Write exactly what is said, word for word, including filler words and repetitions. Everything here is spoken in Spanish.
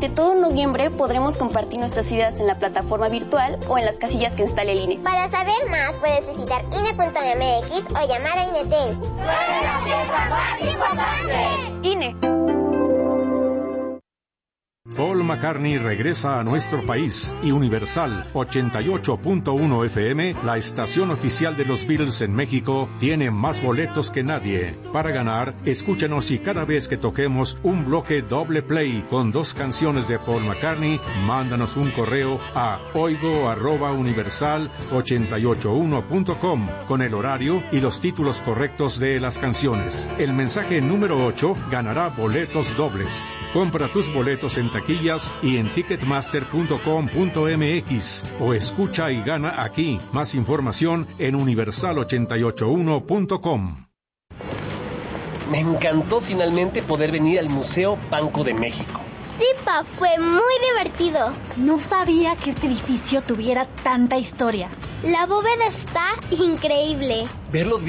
Durante todo noviembre podremos compartir nuestras ideas en la plataforma virtual o en las casillas que instala el I N E. Para saber más, puedes visitar I N E punto M X o llamar a INETEL. ¡Tú eres la pieza más importante! I N E. Paul McCartney regresa a nuestro país y Universal ochenta y ocho punto uno F M, la estación oficial de los Beatles en México, tiene más boletos que nadie. Para ganar, escúchanos y cada vez que toquemos un bloque doble play con dos canciones de Paul McCartney, mándanos un correo a oigo arroba universal ochenta y ocho uno punto com con el horario y los títulos correctos de las canciones. El mensaje número ocho ganará boletos dobles. Compra tus boletos en taquillas y en ticketmaster punto com punto m x o escucha y gana aquí. Más información en universal ochenta y ocho uno punto com. Me encantó finalmente poder venir al Museo Banco de México. Sí, pa, fue muy divertido. No sabía que este edificio tuviera tanta historia. La bóveda está increíble. Ver los